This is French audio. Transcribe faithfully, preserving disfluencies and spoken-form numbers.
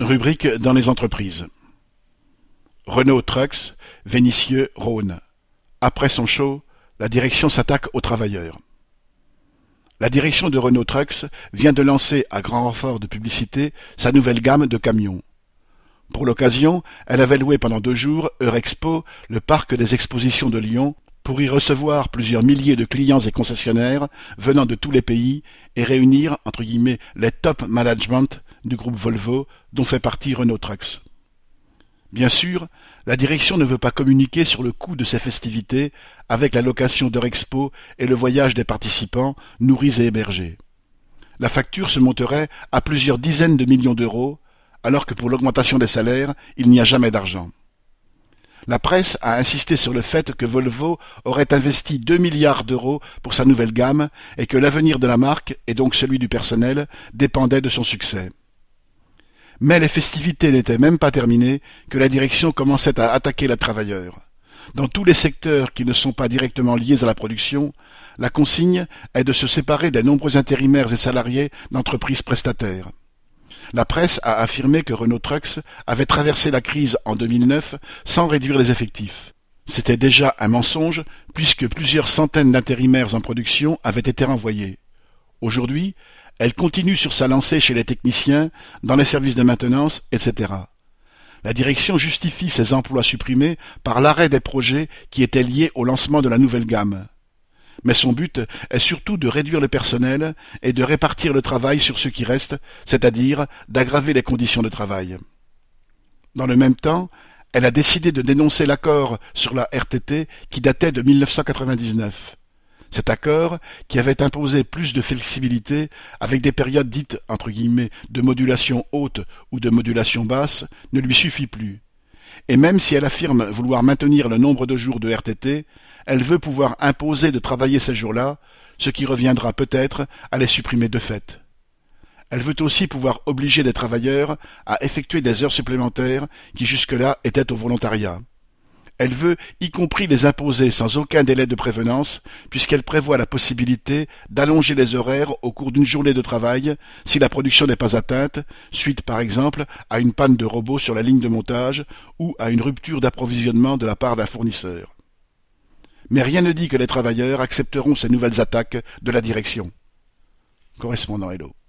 Rubrique dans les entreprises. Renault Trucks, Vénissieux, Rhône. Après son show, la direction s'attaque aux travailleurs. La direction de Renault Trucks vient de lancer, à grand renfort de publicité, sa nouvelle gamme de camions. Pour l'occasion, elle avait loué pendant deux jours Eurexpo, le parc des expositions de Lyon, pour y recevoir plusieurs milliers de clients et concessionnaires venant de tous les pays et réunir, entre guillemets, les top management du groupe Volvo, dont fait partie Renault Trucks. Bien sûr, la direction ne veut pas communiquer sur le coût de ces festivités avec la location d'Eurexpo et le voyage des participants, nourris et hébergés. La facture se monterait à plusieurs dizaines de millions d'euros, alors que pour l'augmentation des salaires, il n'y a jamais d'argent. La presse a insisté sur le fait que Volvo aurait investi deux milliards d'euros pour sa nouvelle gamme et que l'avenir de la marque, et donc celui du personnel, dépendait de son succès. Mais les festivités n'étaient même pas terminées que la direction commençait à attaquer les travailleurs. Dans tous les secteurs qui ne sont pas directement liés à la production, la consigne est de se séparer des nombreux intérimaires et salariés d'entreprises prestataires. La presse a affirmé que Renault Trucks avait traversé la crise en deux mille neuf sans réduire les effectifs. C'était déjà un mensonge puisque plusieurs centaines d'intérimaires en production avaient été renvoyés. Aujourd'hui, elle continue sur sa lancée chez les techniciens, dans les services de maintenance, et cetera. La direction justifie ces emplois supprimés par l'arrêt des projets qui étaient liés au lancement de la nouvelle gamme. Mais son but est surtout de réduire le personnel et de répartir le travail sur ceux qui restent, c'est-à-dire d'aggraver les conditions de travail. Dans le même temps, elle a décidé de dénoncer l'accord sur la R T T qui datait de mille neuf cent quatre-vingt-dix-neuf. Cet accord, qui avait imposé plus de flexibilité avec des périodes dites entre guillemets de modulation haute ou de modulation basse, ne lui suffit plus. Et même si elle affirme vouloir maintenir le nombre de jours de R T T, elle veut pouvoir imposer de travailler ces jours-là, ce qui reviendra peut-être à les supprimer de fait. Elle veut aussi pouvoir obliger les travailleurs à effectuer des heures supplémentaires qui jusque-là étaient au volontariat. Elle veut y compris les imposer sans aucun délai de prévenance, puisqu'elle prévoit la possibilité d'allonger les horaires au cours d'une journée de travail si la production n'est pas atteinte, suite par exemple à une panne de robot sur la ligne de montage ou à une rupture d'approvisionnement de la part d'un fournisseur. Mais rien ne dit que les travailleurs accepteront ces nouvelles attaques de la direction. Correspondant Hello.